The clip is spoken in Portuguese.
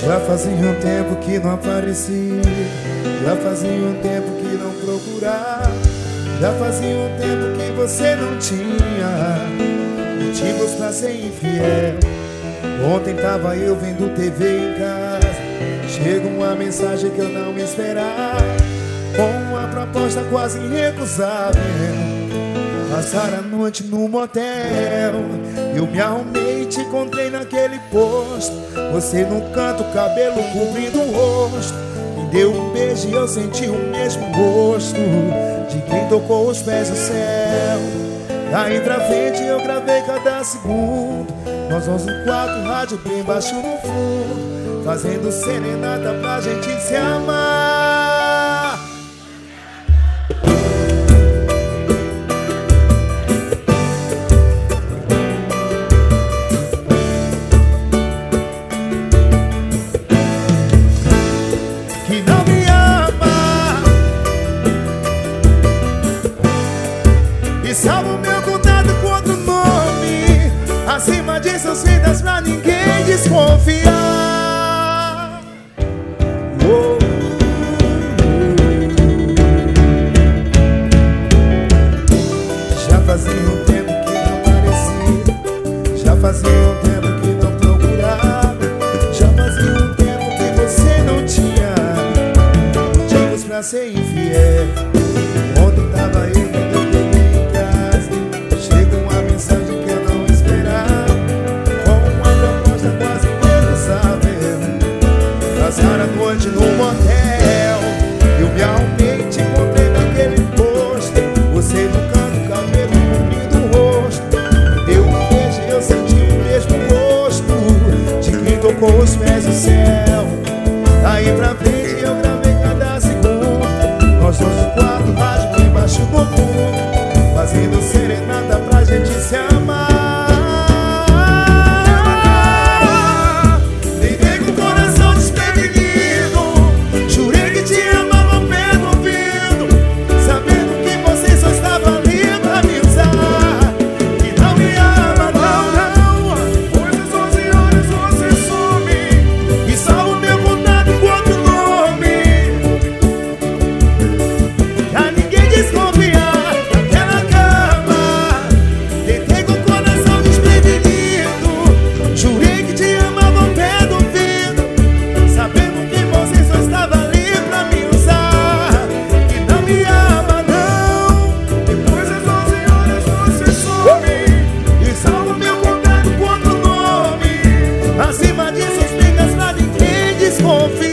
Já fazia um tempo que não aparecia, já fazia um tempo que não procurava, já fazia um tempo que você não tinha motivos pra ser infiel. Ontem tava eu vendo TV em casa, chega uma mensagem que eu não esperava, com uma proposta quase irrecusável. Passar a noite no motel, eu me arrumei e te encontrei naquele posto. Você no canto, cabelo cobrindo o rosto, me deu um beijo e eu senti o mesmo gosto de quem tocou os pés no céu. Daí pra frente eu gravei cada segundo, nós vamos no quarto, rádio bem baixo no fundo, fazendo serenata pra gente se amar. Que não me ama e salva o meu contato com outro nome, acima de suas vidas pra ninguém desconfiar. Já fazia um tempo que não aparecia, já fazia um tempo que não procurava, já fazia um tempo que você não tinha motivos pra ser infiel. Ontem tava eu vendo TV em casa, chega uma mensagem que eu não esperava, com uma proposta quase irrecusável. Passar a noite no motel, eu me arrumei e te encontrei naquele posto. Você no canto, cabelo cobrindo o rosto, me deu um beijo e eu senti o mesmo gosto de quem tocou os pés no céu. Daí pra frente eu gravei cada segundo, nós somos o quarto, rádio bem baixo no fundo, fazendo serenata pra gente se amar. Deitei com o coração desprevenido, jurei que te amava pé no ouvido, sabendo que você só estava ali pra me usar. Que não me ama, não, não. Depois das 11 horas você some e salva o meu contato com outro nome, pra ninguém desconfiar daquela cama. Deitei com o coração desprevenido, jurei que te amava ao pé do ouvido, sabendo que você só estava ali pra me usar. Que não me ama, não. Depois das 11 horas você some e salva o meu contato com outro nome, acima de suspeitas pra ninguém desconfiar.